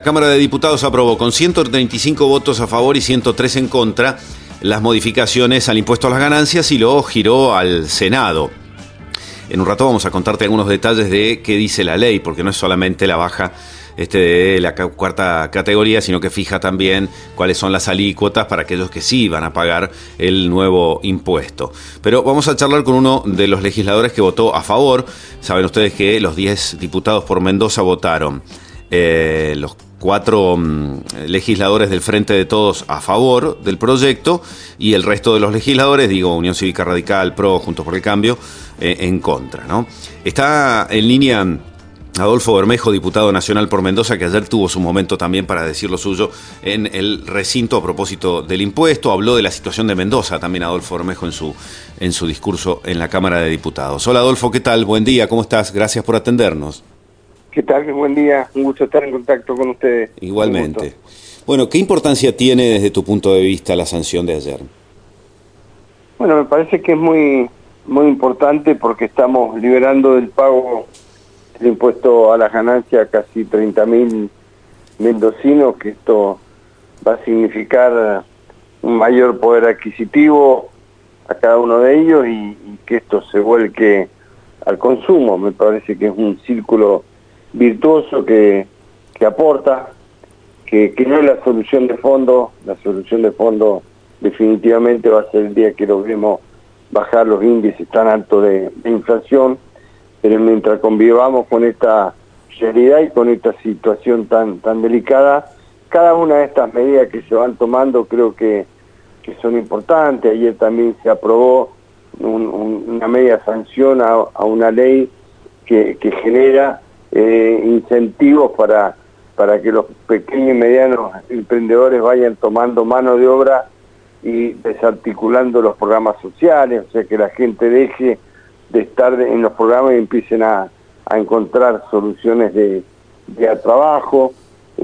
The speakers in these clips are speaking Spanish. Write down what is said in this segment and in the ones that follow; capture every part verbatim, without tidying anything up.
La Cámara de Diputados aprobó con ciento treinta y cinco votos a favor y ciento tres en contra las modificaciones al impuesto a las ganancias y lo giró al Senado. En un rato vamos a contarte algunos detalles de qué dice la ley, porque no es solamente la baja este, de la cuarta categoría, sino que fija también cuáles son las alícuotas para aquellos que sí van a pagar el nuevo impuesto. Pero vamos a charlar con uno de los legisladores que votó a favor. Saben ustedes que los diez diputados por Mendoza votaron. Eh, los cuatro um, legisladores del Frente de Todos a favor del proyecto y el resto de los legisladores, digo, Unión Cívica Radical, PRO, Juntos por el Cambio, eh, en contra, ¿no? Está en línea Adolfo Bermejo, diputado nacional por Mendoza, que ayer tuvo su momento también para decir lo suyo en el recinto a propósito del impuesto. Habló de la situación de Mendoza también Adolfo Bermejo en su, en su discurso en la Cámara de Diputados. Hola Adolfo, ¿qué tal? Buen día, ¿cómo estás? Gracias por atendernos. ¿Qué tal? Buen día, un gusto estar en contacto con ustedes. Igualmente. Bueno, ¿qué importancia tiene desde tu punto de vista la sanción de ayer? Bueno, me parece que es muy, muy importante porque estamos liberando del pago el impuesto a las ganancias a casi treinta mil mendocinos, que esto va a significar un mayor poder adquisitivo a cada uno de ellos y, y que esto se vuelque al consumo. Me parece que es un círculo virtuoso que, que aporta, que, que no es la solución de fondo. La solución de fondo definitivamente va a ser el día que logremos bajar los índices tan altos de, de inflación, pero mientras convivamos con esta realidad y con esta situación tan, tan delicada, cada una de estas medidas que se van tomando creo que, que son importantes. Ayer también se aprobó un, un, una media sanción a, a una ley que, que genera Eh, incentivos para, para que los pequeños y medianos emprendedores vayan tomando mano de obra y desarticulando los programas sociales, o sea que la gente deje de estar en los programas y empiecen a, a encontrar soluciones de, de trabajo,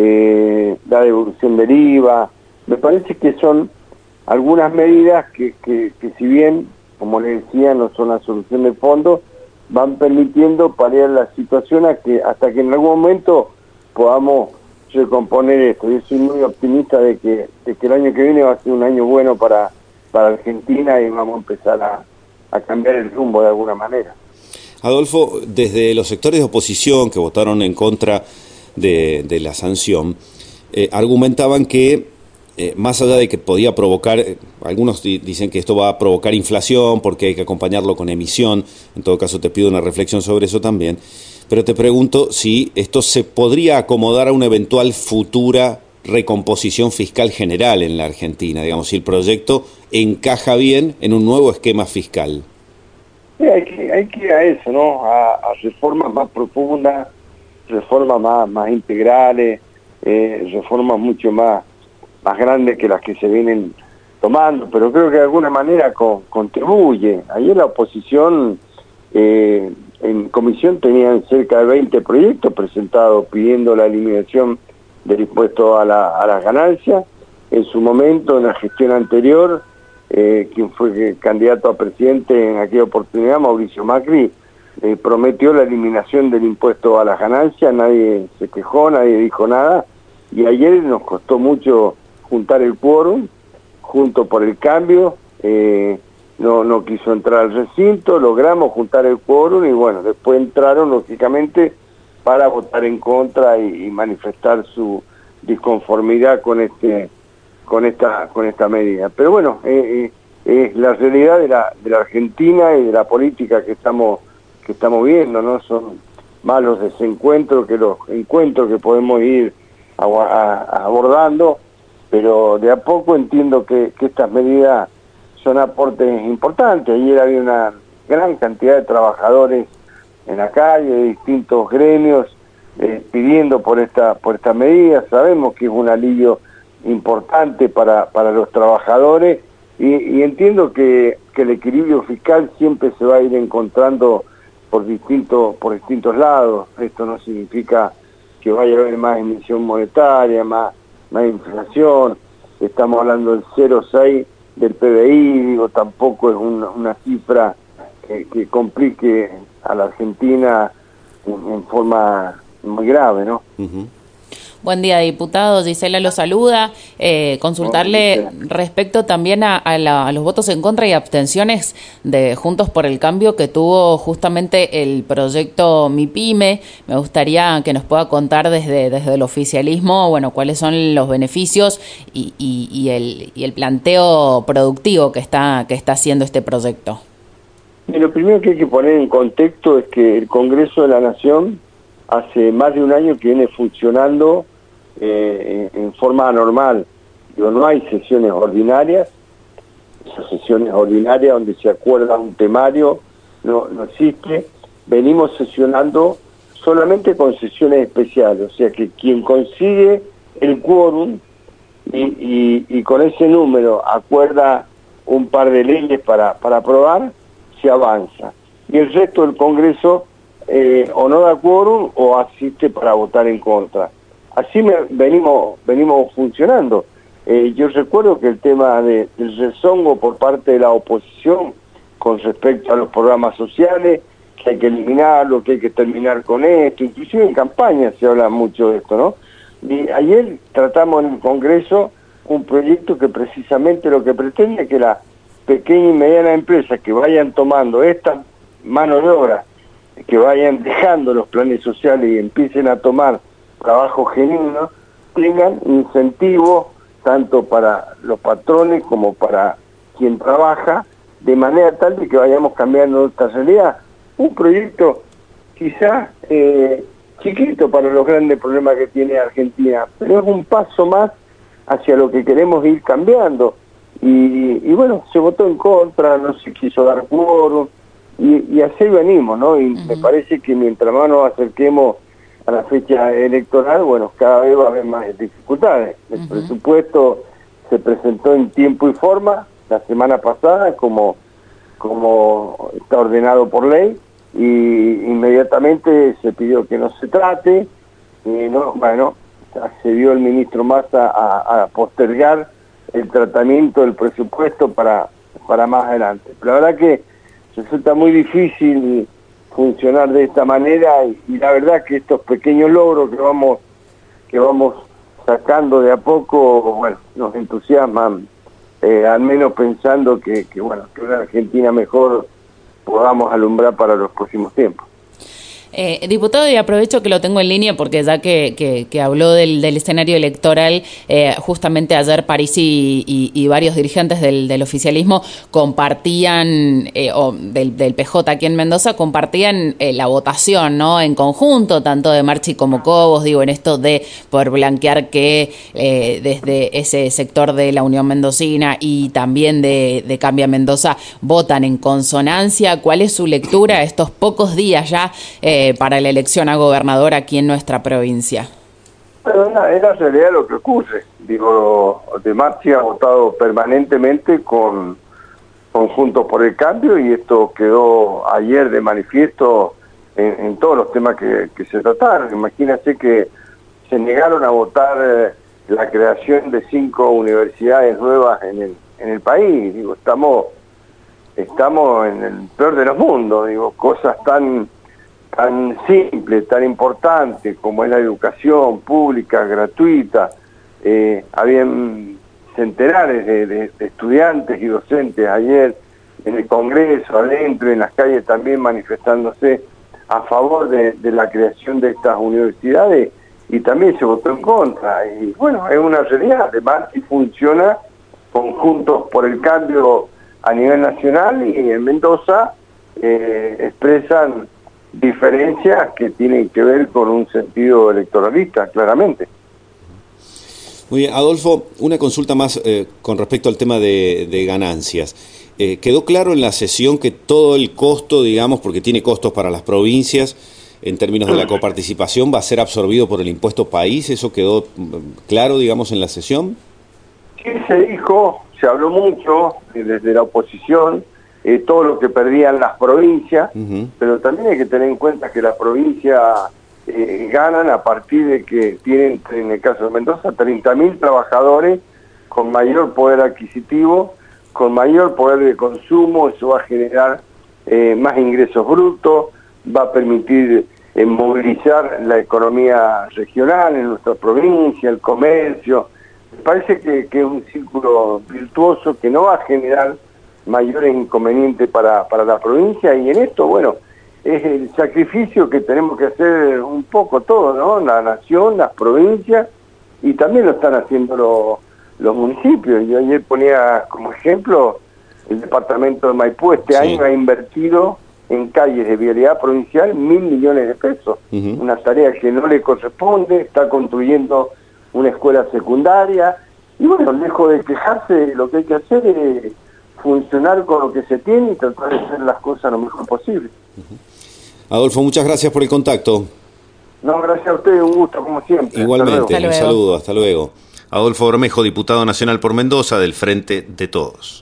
eh, la devolución del I V A. Me parece que son algunas medidas que, que, que si bien, como les decía, no son la solución de fondo, van permitiendo paliar la situación a que, hasta que en algún momento podamos recomponer esto. Yo soy muy optimista de que, de que el año que viene va a ser un año bueno para, para Argentina y vamos a empezar a, a cambiar el rumbo de alguna manera. Adolfo, desde los sectores de oposición que votaron en contra de, de la sanción, eh, argumentaban que Eh, más allá de que podía provocar, eh, algunos di- dicen que esto va a provocar inflación porque hay que acompañarlo con emisión. En todo caso te pido una reflexión sobre eso también, pero te pregunto si esto se podría acomodar a una eventual futura recomposición fiscal general en la Argentina, digamos, si el proyecto encaja bien en un nuevo esquema fiscal. Sí, hay que, hay que ir a eso, ¿no? A, a reformas más profundas, reformas más, más integrales, eh, reformas mucho más más grandes que las que se vienen tomando, pero creo que de alguna manera co contribuye. Ayer la oposición eh, en comisión tenían cerca de veinte proyectos presentados pidiendo la eliminación del impuesto a, la, a las ganancias. En su momento, en la gestión anterior, eh, quien fue candidato a presidente en aquella oportunidad, Mauricio Macri, eh, prometió la eliminación del impuesto a las ganancias, nadie se quejó, nadie dijo nada, y ayer nos costó mucho juntar el quórum, junto por el cambio, eh, no, no quiso entrar al recinto, logramos juntar el quórum y bueno, después entraron lógicamente para votar en contra y, y manifestar su disconformidad con este con esta con esta medida. Pero bueno, eh, eh, es la realidad de la, de la Argentina y de la política que estamos que estamos viendo, ¿no? Son más los desencuentros que los encuentros que podemos ir a, a, abordando, pero de a poco entiendo que, que estas medidas son aportes importantes. Ayer había una gran cantidad de trabajadores en la calle, de distintos gremios, eh, pidiendo por esta por esta medida. Sabemos que es un alivio importante para, para los trabajadores y, y entiendo que, que el equilibrio fiscal siempre se va a ir encontrando por distintos, por distintos lados. Esto no significa que vaya a haber más emisión monetaria, más más inflación, estamos hablando del cero coma seis del P B I, digo, tampoco es una, una cifra que, que complique a la Argentina en, en forma muy grave, ¿no? Uh-huh. Buen día, diputado. Gisela lo saluda. Eh, consultarle respecto también a, a, la, a los votos en contra y abstenciones de Juntos por el Cambio que tuvo justamente el proyecto MIPYME. Me gustaría que nos pueda contar desde, desde el oficialismo, bueno, cuáles son los beneficios y, y, y, el, y el planteo productivo que está, que está haciendo este proyecto. Y lo primero que hay que poner en contexto es que el Congreso de la Nación hace más de un año que viene funcionando eh, en, en forma anormal. Digo, no hay sesiones ordinarias, esas sesiones ordinarias donde se acuerda un temario, no, no existe. Venimos sesionando solamente con sesiones especiales, o sea que quien consigue el quórum y, y, y con ese número acuerda un par de leyes para, para aprobar, se avanza. Y el resto del Congreso eh, o no da quórum o asiste para votar en contra. Así me, venimos venimos funcionando. Eh, yo recuerdo que el tema de, del rezongo por parte de la oposición con respecto a los programas sociales, que hay que eliminarlo, que hay que terminar con esto, inclusive en campaña se habla mucho de esto, ¿no? Y ayer tratamos en el Congreso un proyecto que precisamente lo que pretende es que la pequeña y mediana empresas que vayan tomando esta mano de obra, que vayan dejando los planes sociales y empiecen a tomar trabajo genuino, tengan incentivos tanto para los patrones como para quien trabaja, de manera tal de que vayamos cambiando nuestra realidad. Un proyecto quizás eh, chiquito para los grandes problemas que tiene Argentina, pero es un paso más hacia lo que queremos ir cambiando. Y, y bueno, se votó en contra, no se quiso dar quórum, y, y así venimos, ¿no? Y uh-huh. me parece que mientras más nos acerquemos a la fecha electoral, bueno, cada vez va a haber más dificultades. El uh-huh. presupuesto se presentó en tiempo y forma la semana pasada, como, como está ordenado por ley, y inmediatamente se pidió que no se trate, y no, bueno, accedió el ministro Massa a, a postergar el tratamiento del presupuesto para, para más adelante. Pero la verdad que resulta muy difícil funcionar de esta manera y, y la verdad que estos pequeños logros que vamos que vamos sacando de a poco, bueno, nos entusiasman, eh, al menos pensando que, que, bueno, que una Argentina mejor podamos alumbrar para los próximos tiempos. Eh, diputado, y aprovecho que lo tengo en línea porque ya que, que, que habló del, del escenario electoral, eh, justamente ayer Parisi y, y, y varios dirigentes del, del oficialismo compartían, eh, o del, del P J aquí en Mendoza, compartían eh, la votación, ¿no? En conjunto, tanto de Marchi como Cobos, digo, en esto de poder blanquear que eh, desde ese sector de la Unión Mendocina y también de, de Cambia Mendoza votan en consonancia. ¿Cuál es su lectura estos pocos días ya eh, para la elección a gobernador aquí en nuestra provincia? Pero no, es la realidad lo que ocurre. Digo, de Marchi ha votado permanentemente con, con Juntos por el Cambio y esto quedó ayer de manifiesto en, en todos los temas que, que se trataron. Imagínense que se negaron a votar eh, la creación de cinco universidades nuevas en el, en el país. Digo, estamos, estamos en el peor de los mundos, digo, cosas tan tan simple, tan importante como es la educación pública, gratuita. Eh, habían centenares de, de, de estudiantes y docentes ayer en el Congreso, adentro, en las calles también manifestándose a favor de, de la creación de estas universidades y también se votó en contra. Y bueno, es una realidad, además que funciona con Juntos por el Cambio a nivel nacional y en Mendoza eh, expresan diferencias que tienen que ver con un sentido electoralista, claramente. Muy bien, Adolfo, una consulta más eh, con respecto al tema de, de ganancias. Eh, ¿Quedó claro en la sesión que todo el costo, digamos, porque tiene costos para las provincias, en términos de la coparticipación, va a ser absorbido por el impuesto país? ¿Eso quedó claro, digamos, en la sesión? Sí, se dijo, se habló mucho eh, desde la oposición, Eh, todo lo que perdían las provincias, uh-huh. pero también hay que tener en cuenta que las provincias eh, ganan a partir de que tienen, en el caso de Mendoza, treinta mil trabajadores con mayor poder adquisitivo, con mayor poder de consumo. Eso va a generar eh, más ingresos brutos, va a permitir en movilizar la economía regional en nuestra provincia, el comercio. Me parece que, que es un círculo virtuoso que no va a generar mayores inconvenientes para, para la provincia, y en esto, bueno, es el sacrificio que tenemos que hacer un poco todos, ¿no? La nación, las provincias, y también lo están haciendo los, los municipios. Yo ayer ponía como ejemplo el departamento de Maipú, este sí. año ha invertido en calles de vialidad provincial mil millones de pesos, uh-huh. una tarea que no le corresponde, está construyendo una escuela secundaria, y bueno, lejos de quejarse, lo que hay que hacer es funcionar con lo que se tiene y tratar de hacer las cosas lo mejor posible. Uh-huh. Adolfo, muchas gracias por el contacto. No, gracias a ustedes, un gusto como siempre. Igualmente, un saludo, hasta luego. Adolfo Bermejo, diputado nacional por Mendoza del Frente de Todos.